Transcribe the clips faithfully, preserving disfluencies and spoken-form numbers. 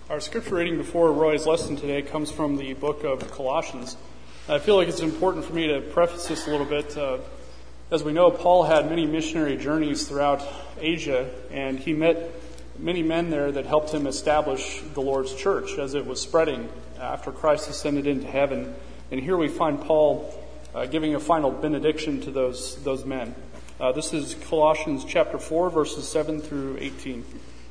Our scripture reading before Roy's lesson today comes from the book of Colossians. I feel like it's important for me to preface this a little bit. Uh, as we know, Paul had many missionary journeys throughout Asia, and he met many men there that helped him establish the Lord's church as it was spreading after Christ ascended into heaven. And here we find Paul uh, giving a final benediction to those those men. Uh, this is Colossians chapter four, verses seven through eighteen.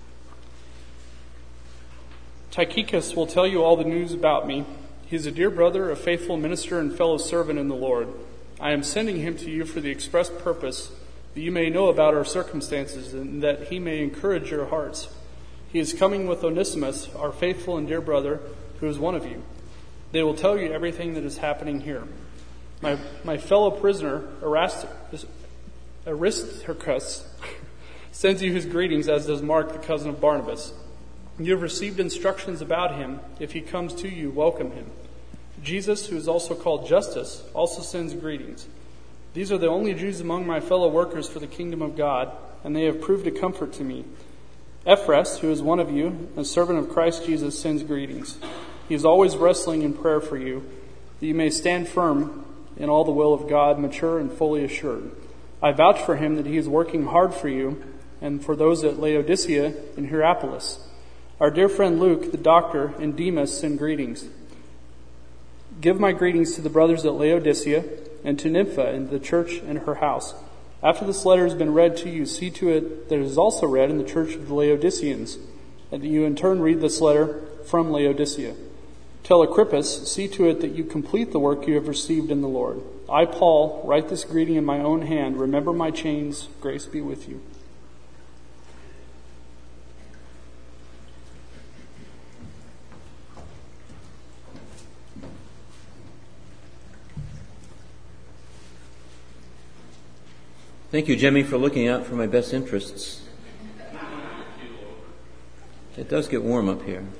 Tychicus will tell you all the news about me. He is a dear brother, a faithful minister, and fellow servant in the Lord. I am sending him to you for the express purpose that you may know about our circumstances and that he may encourage your hearts. He is coming with Onesimus, our faithful and dear brother, who is one of you. They will tell you everything that is happening here. My my fellow prisoner, Aristarchus, Aristarchus sends you his greetings, as does Mark, the cousin of Barnabas. You have received instructions about him. If he comes to you, welcome him. Jesus, who is also called Justus, also sends greetings. These are the only Jews among my fellow workers for the kingdom of God, and they have proved a comfort to me. Ephras, who is one of you, a servant of Christ Jesus, sends greetings. He is always wrestling in prayer for you, that you may stand firm in all the will of God, mature and fully assured. I vouch for him that he is working hard for you and for those at Laodicea and Hierapolis. Our dear friend Luke, the doctor, and Demas send greetings. Give my greetings to the brothers at Laodicea and to Nympha and the church and her house. After this letter has been read to you, see to it that it is also read in the church of the Laodiceans, and that you in turn read this letter from Laodicea. Tell Agrippus, see to it that you complete the work you have received in the Lord. I, Paul, write this greeting in my own hand. Remember my chains. Grace be with you. Thank you, Jimmy, for looking out for my best interests. It does get warm up here.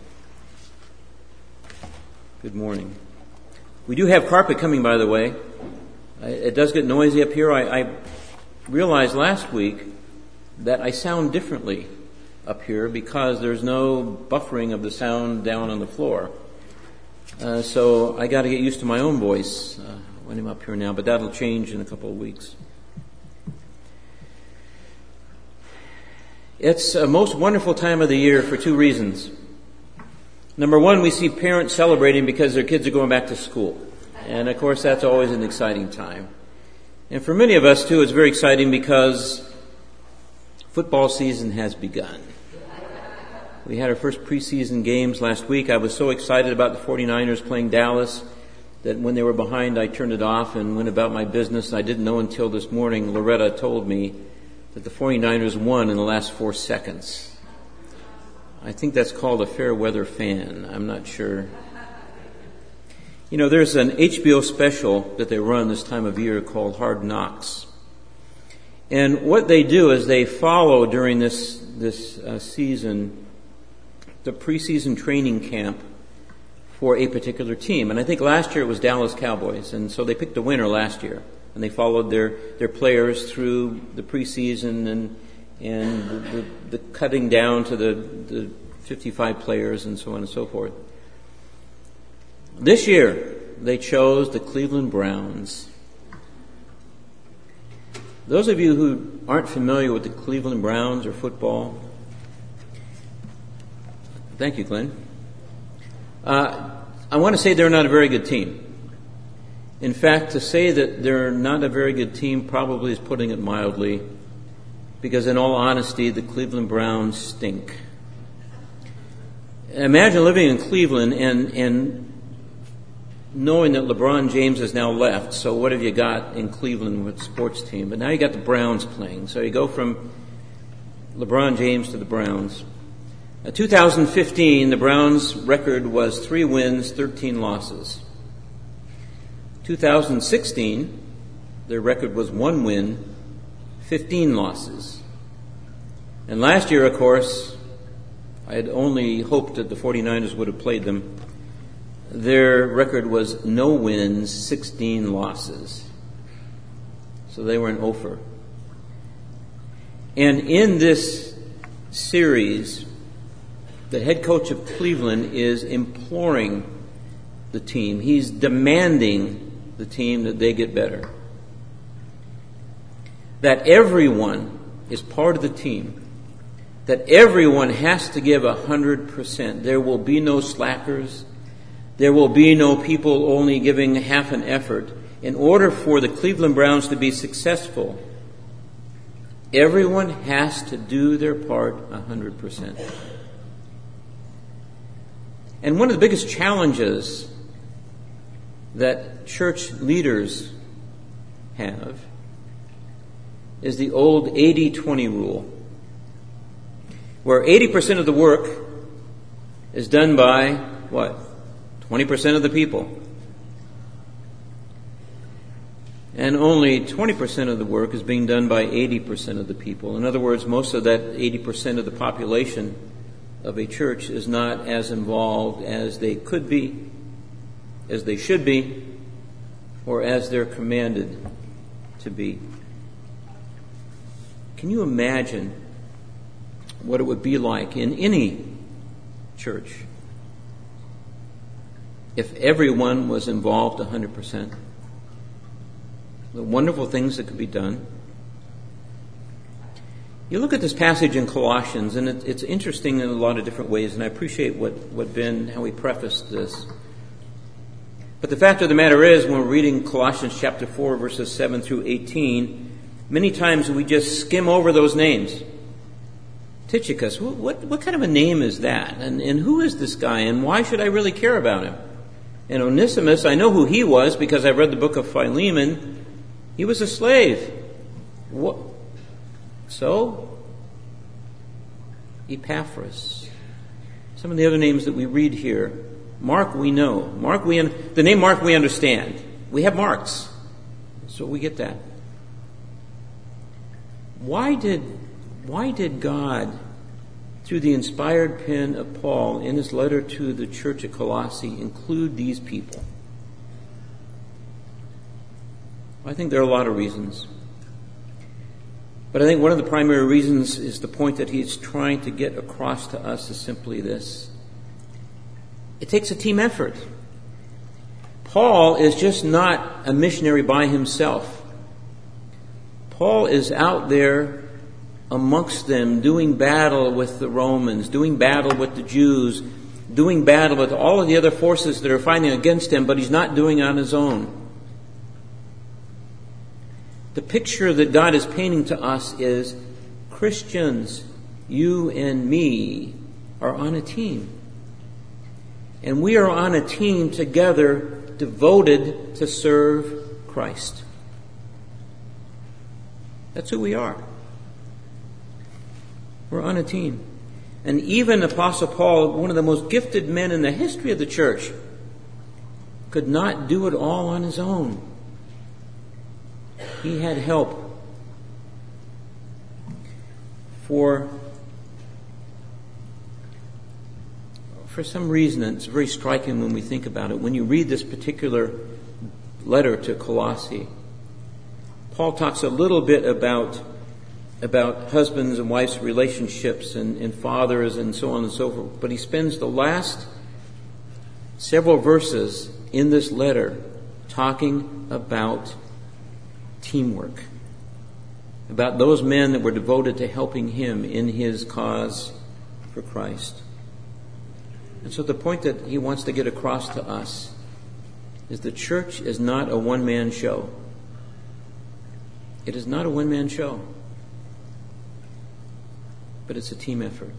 Good morning. We do have carpet coming, by the way. It does get noisy up here. I, I realized last week that I sound differently up here because there's no buffering of the sound down on the floor. Uh, so I got to get used to my own voice uh, when I'm up here now, but that'll change in a couple of weeks. It's a most wonderful time of the year for two reasons. Number one, we see parents celebrating because their kids are going back to school. And of course, that's always an exciting time. And for many of us too, it's very exciting because football season has begun. We had our first preseason games last week. I was so excited about the forty-niners playing Dallas that when they were behind, I turned it off and went about my business. I didn't know until this morning, Loretta told me that the forty-niners won in the last four seconds. I think that's called a fair weather fan. I'm not sure. You know, there's an H B O special that they run this time of year called Hard Knocks. And what they do is they follow during this this uh, season the preseason training camp for a particular team. And I think last year it was Dallas Cowboys. And so they picked a winner last year. And they followed their, their players through the preseason and and the, the, the cutting down to the, the fifty-five players and so on and so forth. This year, they chose the Cleveland Browns. Those of you who aren't familiar with the Cleveland Browns or football, thank you, Glenn. Uh, I want to say they're not a very good team. In fact, to say that they're not a very good team probably is putting it mildly, because in all honesty, the Cleveland Browns stink. Imagine living in Cleveland and, and knowing that LeBron James has now left, so what have you got in Cleveland with the sports team? But now you got the Browns playing, so you go from LeBron James to the Browns. In two thousand fifteen, the Browns' record was three wins, thirteen losses. two thousand sixteen, their record was one win, fifteen losses. And last year, of course, I had only hoped that the forty-niners would have played them. Their record was no wins, sixteen losses. So they were an offer. And in this series, the head coach of Cleveland is imploring the team. He's demanding the team that they get better. That everyone is part of the team. That everyone has to give a hundred percent. There will be no slackers. There will be no people only giving half an effort. In order for the Cleveland Browns to be successful, everyone has to do their part a hundred percent. And one of the biggest challenges that church leaders have is the old eighty twenty rule, where eighty percent of the work is done by, what, twenty percent of the people. And only twenty percent of the work is being done by eighty percent of the people. In other words, most of that eighty percent of the population of a church is not as involved as they could be, as they should be, or as they're commanded to be. Can you imagine what it would be like in any church if everyone was involved one hundred percent? The wonderful things that could be done. You look at this passage in Colossians, and it, it's interesting in a lot of different ways, and I appreciate what, what Ben, how he prefaced this. But the fact of the matter is, when we're reading Colossians chapter four, verses seven through eighteen, many times we just skim over those names. Tychicus, what, what, what kind of a name is that? And, and who is this guy? And why should I really care about him? And Onesimus, I know who he was because I read the book of Philemon. He was a slave. What? So, Epaphras. Some of the other names that we read here. Mark we know. Mark we un- the name Mark we understand. We have Marks. So we get that. Why did why did God, through the inspired pen of Paul in his letter to the church at Colossae, include these people? I think there are a lot of reasons. But I think one of the primary reasons is the point that he's trying to get across to us is simply this. It takes a team effort. Paul is just not a missionary by himself. Paul is out there amongst them doing battle with the Romans, doing battle with the Jews, doing battle with all of the other forces that are fighting against him, but he's not doing it on his own. The picture that God is painting to us is Christians, you and me, are on a team. And we are on a team together devoted to serve Christ. That's who we are. We're on a team. And even Apostle Paul, one of the most gifted men in the history of the church, could not do it all on his own. He had help. For, for some reason, it's very striking when we think about it. When you read this particular letter to Colossae, Paul talks a little bit about, about husbands and wives' relationships and, and fathers and so on and so forth. But he spends the last several verses in this letter talking about teamwork, about those men that were devoted to helping him in his cause for Christ. And so the point that he wants to get across to us is the church is not a one-man show. It is not a one-man show, but it's a team effort.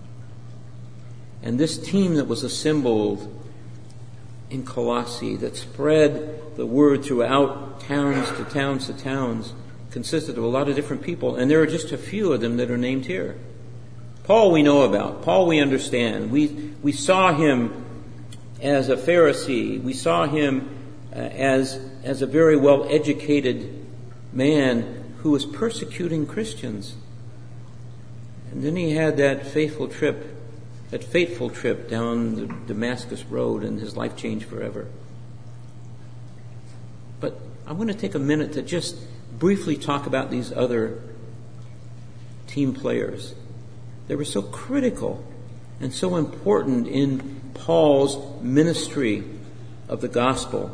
And this team that was assembled in Colossae, that spread the word throughout towns to towns to towns, consisted of a lot of different people, and there are just a few of them that are named here. Paul we know about. Paul we understand. We we saw him as a Pharisee. We saw him uh, as as a very well-educated man who was persecuting Christians. And then he had that faithful trip That fateful trip down the Damascus Road, and his life changed forever. But I want to take a minute to just briefly talk about these other team players. They were so critical and so important in Paul's ministry of the gospel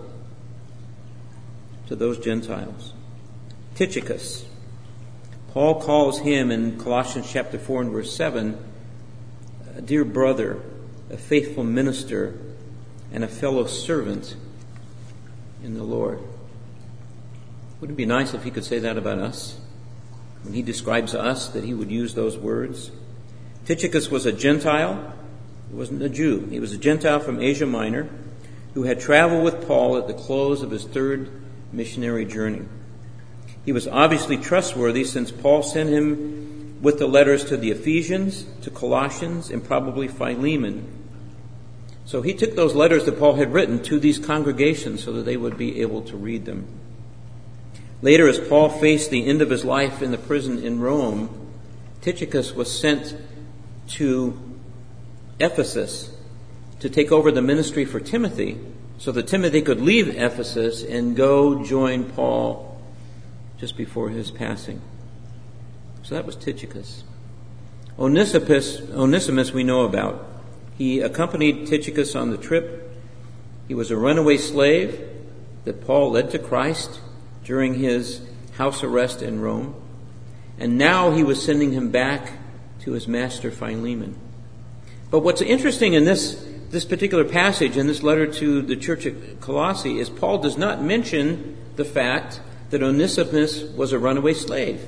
to those Gentiles. Tychicus. Paul calls him in Colossians chapter four and verse seven, a dear brother, a faithful minister, and a fellow servant in the Lord. Wouldn't it be nice if he could say that about us? When he describes us, that he would use those words. Tychicus was a Gentile. He wasn't a Jew. He was a Gentile from Asia Minor who had traveled with Paul at the close of his third missionary journey. He was obviously trustworthy since Paul sent him with the letters to the Ephesians, to Colossians, and probably Philemon. So he took those letters that Paul had written to these congregations so that they would be able to read them. Later, as Paul faced the end of his life in the prison in Rome, Tychicus was sent to Ephesus to take over the ministry for Timothy so that Timothy could leave Ephesus and go join Paul just before his passing. So that was Tychicus. Onesimus, Onesimus we know about. He accompanied Tychicus on the trip. He was a runaway slave that Paul led to Christ during his house arrest in Rome. And now he was sending him back to his master Philemon. But what's interesting in this, this particular passage, in this letter to the church at Colossae, is Paul does not mention the fact that Onesimus was a runaway slave.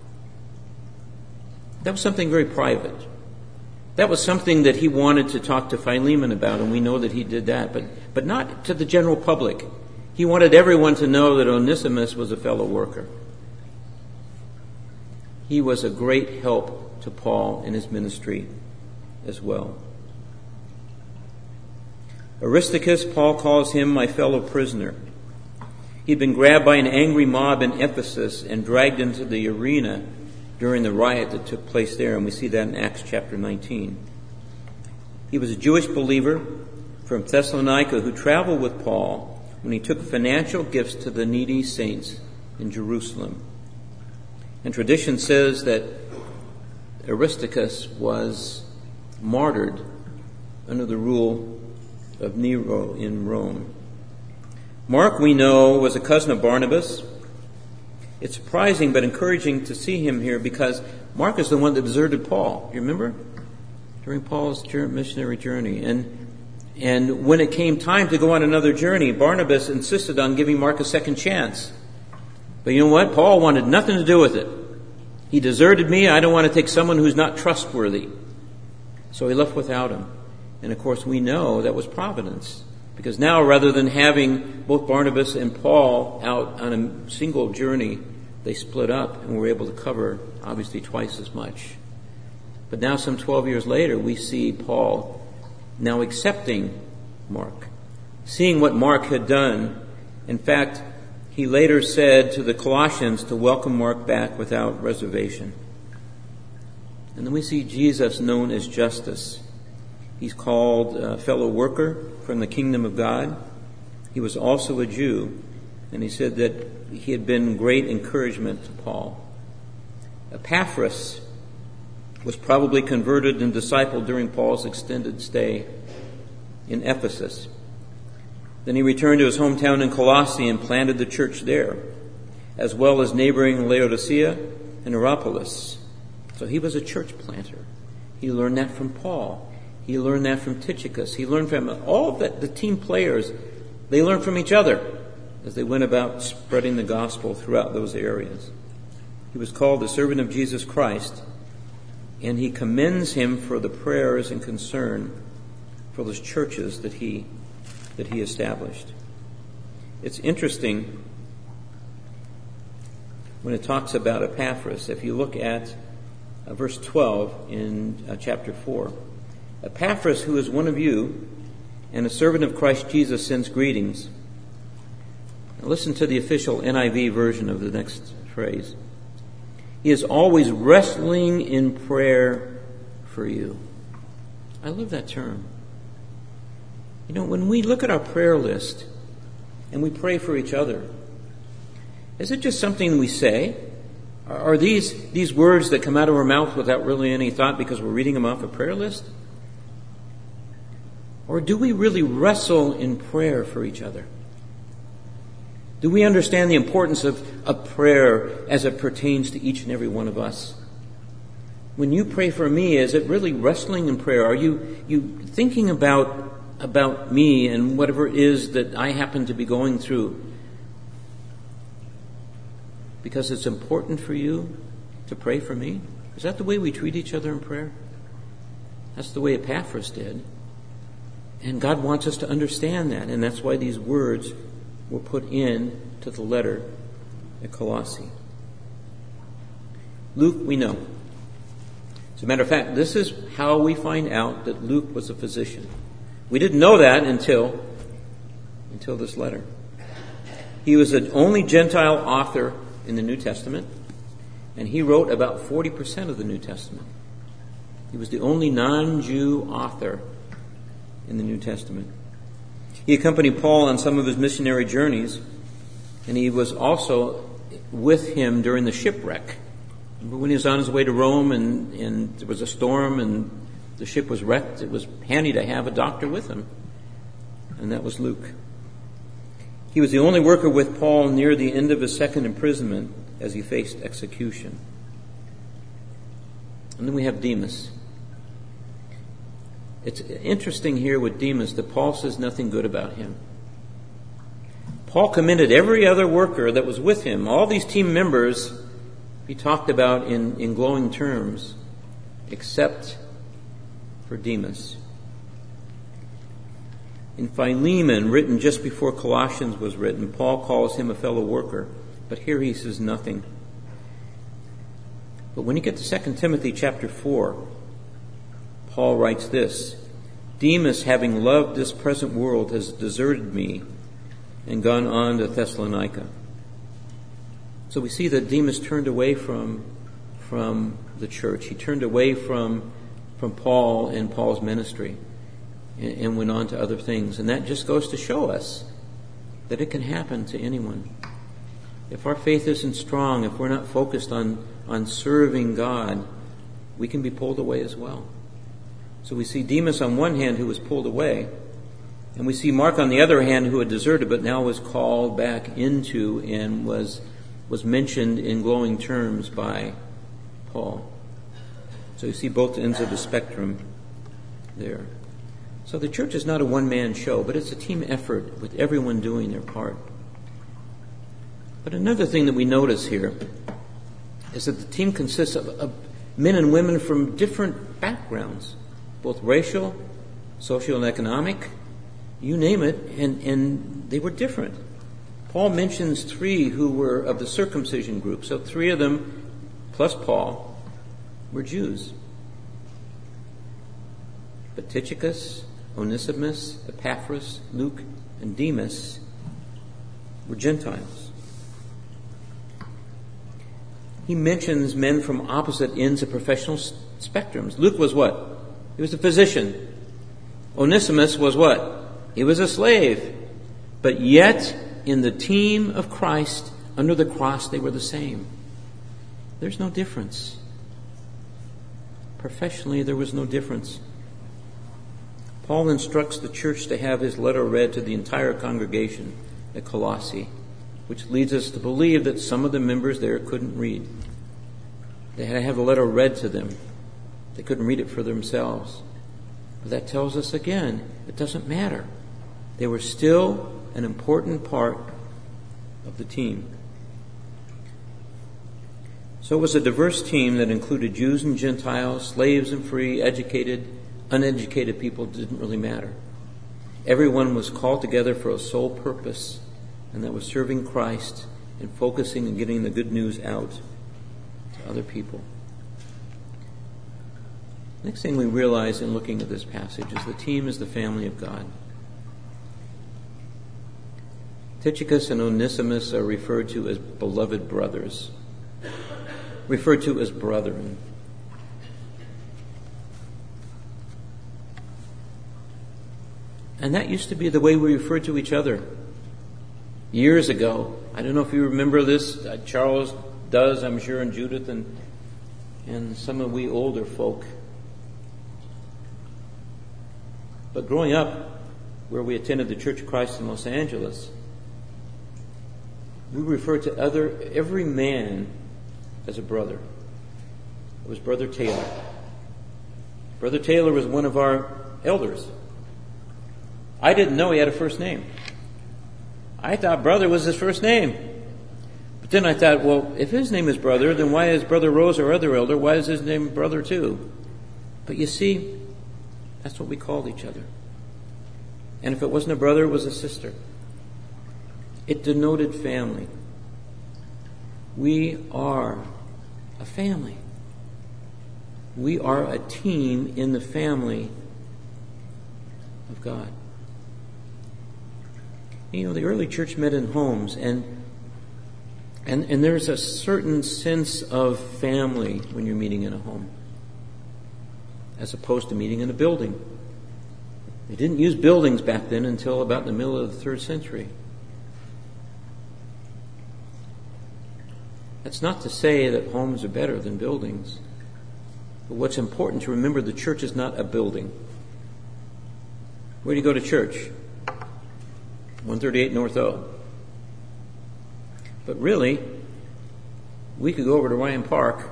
That was something very private. That was something that he wanted to talk to Philemon about, and we know that he did that, but, but not to the general public. He wanted everyone to know that Onesimus was a fellow worker. He was a great help to Paul in his ministry as well. Aristarchus, Paul calls him my fellow prisoner. He'd been grabbed by an angry mob in Ephesus and dragged into the arena during the riot that took place there, and we see that in Acts chapter nineteen. He was a Jewish believer from Thessalonica who traveled with Paul when he took financial gifts to the needy saints in Jerusalem. And tradition says that Aristarchus was martyred under the rule of Nero in Rome. Mark, we know, was a cousin of Barnabas. It's surprising but encouraging to see him here because Mark is the one that deserted Paul. You remember? During Paul's missionary journey. And, and when it came time to go on another journey, Barnabas insisted on giving Mark a second chance. But you know what? Paul wanted nothing to do with it. He deserted me. I don't want to take someone who's not trustworthy. So he left without him. And of course we know that was providence. Because now, rather than having both Barnabas and Paul out on a single journey, they split up and were able to cover, obviously, twice as much. But now, some twelve years later, we see Paul now accepting Mark, seeing what Mark had done. In fact, he later said to the Colossians to welcome Mark back without reservation. And then we see Jesus known as Justus. He's called a fellow worker from the kingdom of God. He was also a Jew, and he said that he had been great encouragement to Paul. Epaphras was probably converted and discipled during Paul's extended stay in Ephesus. Then he returned to his hometown in Colossae and planted the church there, as well as neighboring Laodicea and Hierapolis. So he was a church planter. He learned that from Paul. He learned that from Tychicus. He learned from all of the, the team players. They learned from each other as they went about spreading the gospel throughout those areas. He was called the servant of Jesus Christ, and he commends him for the prayers and concern for those churches that he that he established. It's interesting when it talks about Epaphras. If you look at uh, verse twelve in uh, chapter four. Epaphras, who is one of you and a servant of Christ Jesus, sends greetings. Now listen to the official N I V version of the next phrase. He is always wrestling in prayer for you. I love that term. You know, when we look at our prayer list and we pray for each other, is it just something we say? Are these, these words that come out of our mouth without really any thought because we're reading them off a prayer list? Or do we really wrestle in prayer for each other? Do we understand the importance of, of prayer as it pertains to each and every one of us? When you pray for me, is it really wrestling in prayer? Are you, you thinking about, about me and whatever it is that I happen to be going through? Because it's important for you to pray for me? Is that the way we treat each other in prayer? That's the way Epaphras did. And God wants us to understand that, and that's why these words were put in to the letter at Colossae. Luke, we know. As a matter of fact, this is how we find out that Luke was a physician. We didn't know that until, until this letter. He was the only Gentile author in the New Testament, and he wrote about forty percent of the New Testament. He was the only non-Jew author in the New Testament. He accompanied Paul on some of his missionary journeys, and he was also with him during the shipwreck. Remember when he was on his way to Rome and, and there was a storm and the ship was wrecked? It was handy to have a doctor with him, and that was Luke. He was the only worker with Paul near the end of his second imprisonment as he faced execution. And then we have Demas. It's interesting here with Demas that Paul says nothing good about him. Paul commended every other worker that was with him. All these team members he talked about in, in glowing terms, except for Demas. In Philemon, written just before Colossians was written, Paul calls him a fellow worker, but here he says nothing. But when you get to Second Timothy chapter four, Paul writes this: Demas, having loved this present world, has deserted me and gone on to Thessalonica. So we see that Demas turned away from, from the church. He turned away from, from Paul and Paul's ministry and, and went on to other things. And that just goes to show us that it can happen to anyone. If our faith isn't strong, if we're not focused on, on serving God, we can be pulled away as well. So we see Demas on one hand who was pulled away, and we see Mark on the other hand who had deserted but now was called back into and was was mentioned in glowing terms by Paul. So you see both ends of the spectrum there. So the church is not a one-man show, but it's a team effort with everyone doing their part. But another thing that we notice here is that the team consists of, of men and women from different backgrounds, both racial, social, and economic, you name it, and, and they were different. Paul mentions three who were of the circumcision group, so three of them, plus Paul, were Jews. But Tychicus, Onesimus, Epaphras, Luke, and Demas were Gentiles. He mentions men from opposite ends of professional spectrums. Luke was what? He was a physician. Onesimus was what? He was a slave. But yet, in the team of Christ, under the cross, they were the same. There's no difference. Professionally, there was no difference. Paul instructs the church to have his letter read to the entire congregation at Colossae, which leads us to believe that some of the members there couldn't read. They had to have the letter read to them. They couldn't read it for themselves. But that tells us again, it doesn't matter. They were still an important part of the team. So it was a diverse team that included Jews and Gentiles, slaves and free, educated, uneducated people. It didn't really matter. Everyone was called together for a sole purpose, and that was serving Christ and focusing and getting the good news out to other people. Next thing we realize in looking at this passage is the team is the family of God. Tychicus and Onesimus are referred to as beloved brothers, referred to as brethren. And that used to be the way we referred to each other years ago. I don't know if you remember this. Uh, Charles does, I'm sure, and Judith and, and some of we older folk. But growing up, where we attended the Church of Christ in Los Angeles, we referred to other every man as a brother. It was Brother Taylor. Brother Taylor was one of our elders. I didn't know he had a first name. I thought brother was his first name. But then I thought, well, if his name is brother, then why is Brother Rose, our other elder, why is his name brother too? But you see, that's what we called each other. And if it wasn't a brother, it was a sister. It denoted family. We are a family. We are a team in the family of God. You know, the early church met in homes, and and and there's a certain sense of family when you're meeting in a home, as opposed to meeting in a building. They didn't use buildings back then until about the middle of the third century. That's not to say that homes are better than buildings. But what's important to remember, the church is not a building. Where do you go to church? one thirty-eight North O. But really, we could go over to Ryan Park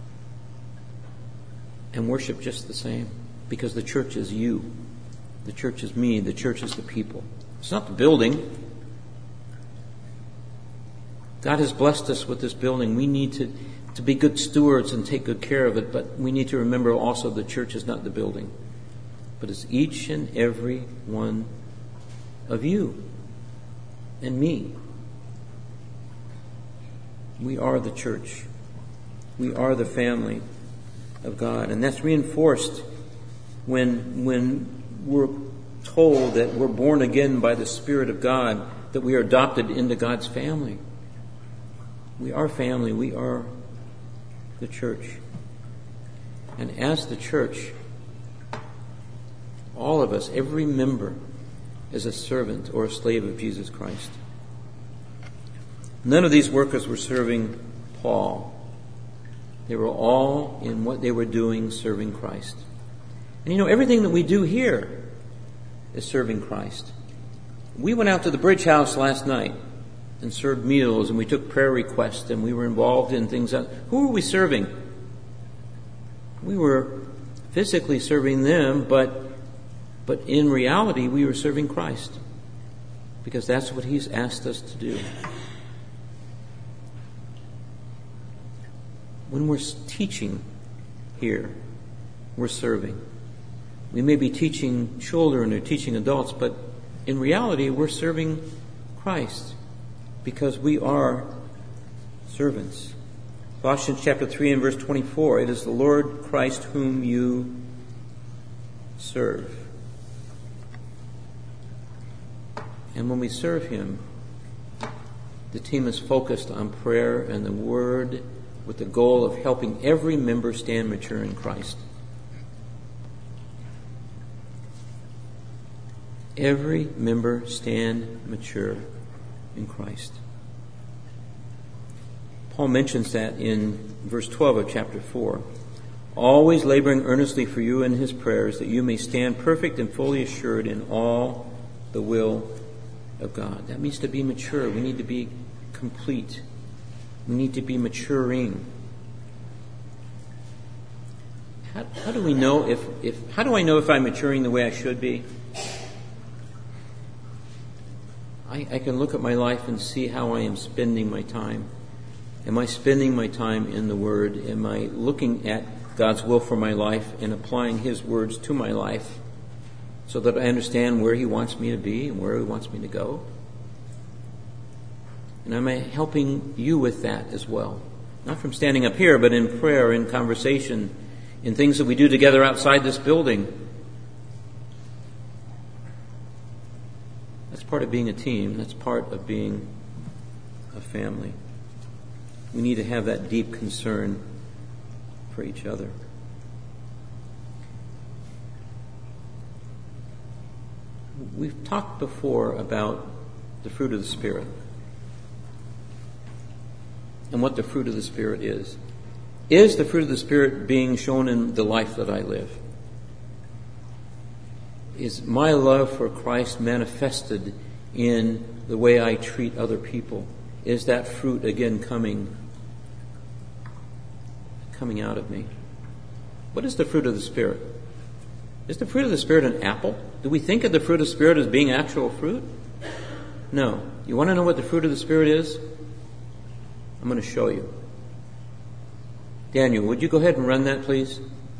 and worship just the same, because the church is you. The church is me. The church is the people. It's not the building. God has blessed us with this building. We need to, to be good stewards and take good care of it, but we need to remember also the church is not the building, but it's each and every one of you and me. We are the church. We are the family of God. And that's reinforced when, when we're told that we're born again by the Spirit of God, that we are adopted into God's family. We are family. We are the church. And as the church, all of us, every member, is a servant or a slave of Jesus Christ. None of these workers were serving Paul. They were all in what they were doing serving Christ. And you know, everything that we do here is serving Christ. We went out to the Bridge House last night and served meals, and we took prayer requests, and we were involved in things. That, who were we serving? We were physically serving them, but but in reality, we were serving Christ, because that's what He's asked us to do. When we're teaching here, we're serving. We may be teaching children or teaching adults, but in reality, we're serving Christ, because we are servants. Colossians chapter three and verse twenty-four, it is the Lord Christ whom you serve. And when we serve Him, the team is focused on prayer and the Word, with the goal of helping every member stand mature in Christ. Every member stand mature in Christ. Paul mentions that in verse twelve of chapter four. Always laboring earnestly for you in his prayers, that you may stand perfect and fully assured in all the will of God. That means to be mature. We need to be complete. We need to be maturing. How, how do we know if, if how do I know if I'm maturing the way I should be? I, I can look at my life and see how I am spending my time. Am I spending my time in the Word? Am I looking at God's will for my life and applying His words to my life so that I understand where He wants me to be and where He wants me to go? And am I helping you with that as well? Not from standing up here, but in prayer, in conversation, in things that we do together outside this building. That's part of being a team. That's part of being a family. We need to have that deep concern for each other. We've talked before about the fruit of the Spirit and what the fruit of the Spirit is. Is the fruit of the Spirit being shown in the life that I live? is my love for Christ manifested in the way I treat other people? Is that fruit again coming, coming out of me? What is the fruit of the Spirit? Is the fruit of the Spirit an apple? Do we think of the fruit of the Spirit as being actual fruit? No. You want to know what the fruit of the Spirit is? I'm going to show you. Daniel, would you go ahead and run that, please?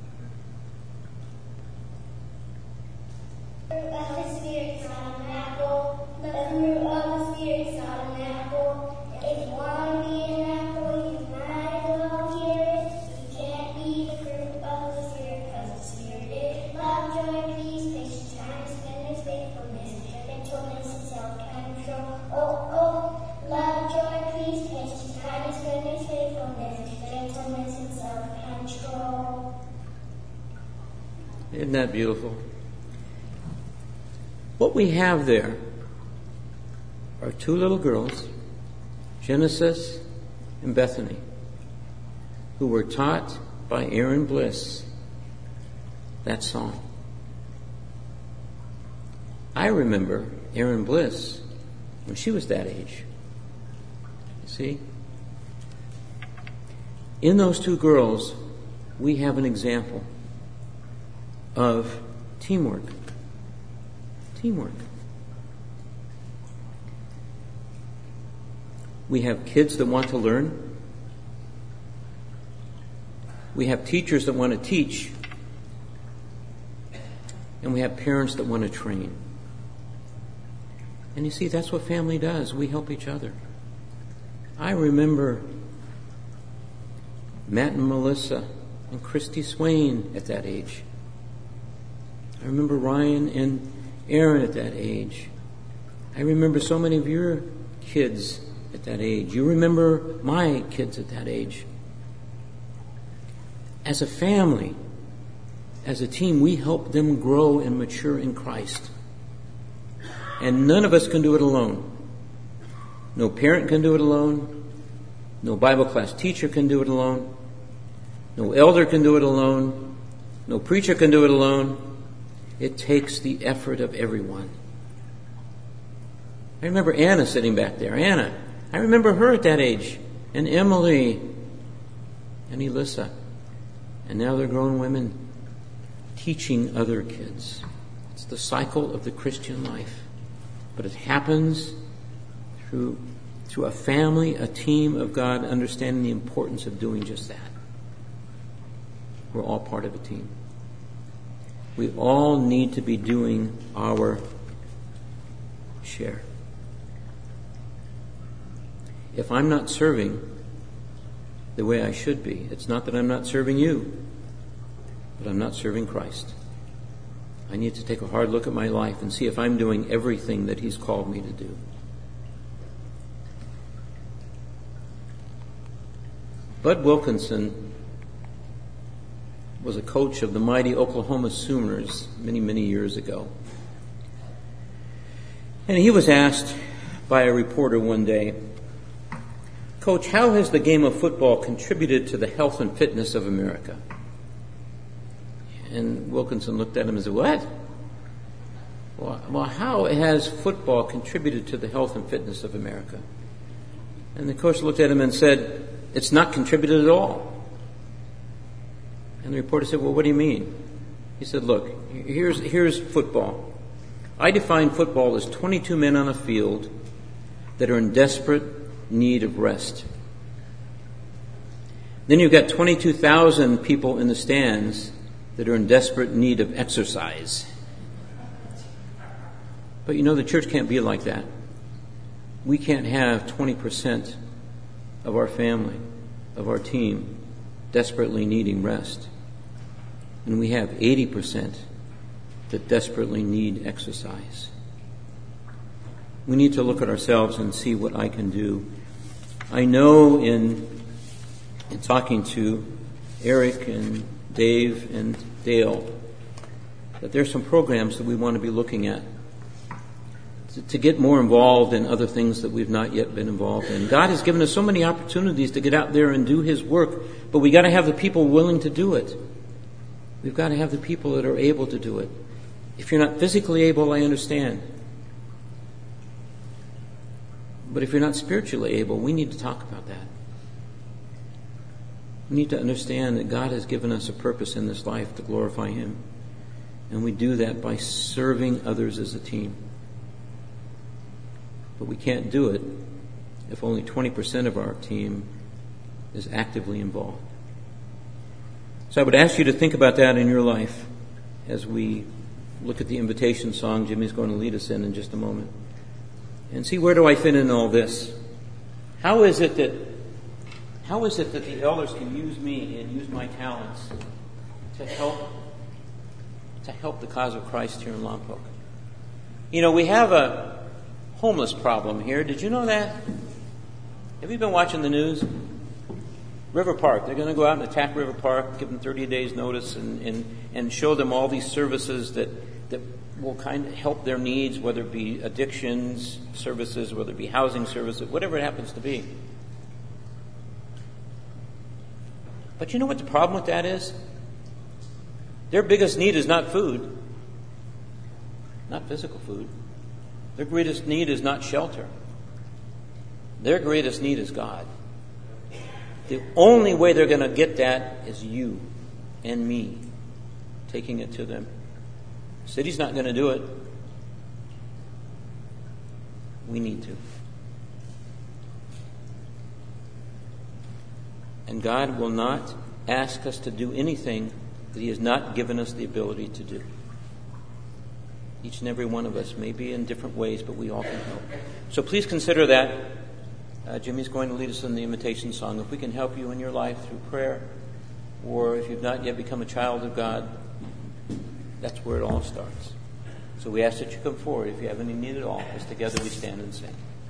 Isn't that beautiful? What we have there are two little girls, Genesis and Bethany, who were taught by Aaron Bliss that song. I remember Aaron Bliss when she was that age. You see? In those two girls, we have an example of teamwork. Teamwork. We have kids that want to learn. We have teachers that want to teach. And we have parents that want to train. And you see, that's what family does. We help each other. I remember Matt and Melissa and Christy Swain at that age. I remember Ryan and Aaron at that age. I remember so many of your kids at that age. You remember my kids at that age. As a family, as a team, we help them grow and mature in Christ. And none of us can do it alone. No parent can do it alone. No Bible class teacher can do it alone. No elder can do it alone. No preacher can do it alone. It takes the effort of everyone. I remember Anna sitting back there. Anna. I remember her at that age. And Emily. And Elissa. And now they're grown women teaching other kids. It's the cycle of the Christian life. But it happens through, through a family, a team of God, understanding the importance of doing just that. We're all part of a team. We all need to be doing our share. If I'm not serving the way I should be, it's not that I'm not serving you, but I'm not serving Christ. I need to take a hard look at my life and see if I'm doing everything that He's called me to do. Bud Wilkinson was a coach of the mighty Oklahoma Sooners many, many years ago. And he was asked by a reporter one day, "Coach, how has the game of football contributed to the health and fitness of America?" And Wilkinson looked at him and said, "What? Well, how has football contributed to the health and fitness of America?" And the coach looked at him and said, "It's not contributed at all." And the reporter said, "Well, what do you mean?" He said, "Look, here's here's football. I define football as twenty-two men on a field that are in desperate need of rest. Then you've got twenty-two thousand people in the stands that are in desperate need of exercise. But you know, the church can't be like that. We can't have twenty percent of our family, of our team, desperately needing rest. And we have eighty percent that desperately need exercise. We need to look at ourselves and see what I can do. I know in, in talking to Eric and Dave and Dale that there's some programs that we want to be looking at to, to get more involved in other things that we've not yet been involved in. God has given us so many opportunities to get out there and do His work, but we got to have the people willing to do it. We've got to have the people that are able to do it. If you're not physically able, I understand. But if you're not spiritually able, we need to talk about that. We need to understand that God has given us a purpose in this life to glorify Him. And we do that by serving others as a team. But we can't do it if only twenty percent of our team is actively involved. So I would ask you to think about that in your life as we look at the invitation song Jimmy's going to lead us in in just a moment. And see, where do I fit in all this? How is it that how is it that the elders can use me and use my talents to help to help the cause of Christ here in Lompoc? You know, we have a homeless problem here. Did you know that? Have you been watching the news? River Park. They're going to go out and attack River Park, give them thirty days notice, and, and, and show them all these services that, that will kind of help their needs, whether it be addictions services, whether it be housing services, whatever it happens to be. But you know what the problem with that is? Their biggest need is not food, not physical food. Their greatest need is not shelter. Their greatest need is God. The only way they're going to get that is you and me taking it to them. The city's not going to do it. We need to. And God will not ask us to do anything that He has not given us the ability to do. Each and every one of us may be in different ways, but we all can help. So please consider that. Uh, Jimmy's going to lead us in the invitation song. If we can help you in your life through prayer, or if you've not yet become a child of God, that's where it all starts. So we ask that you come forward if you have any need at all, as together we stand and sing.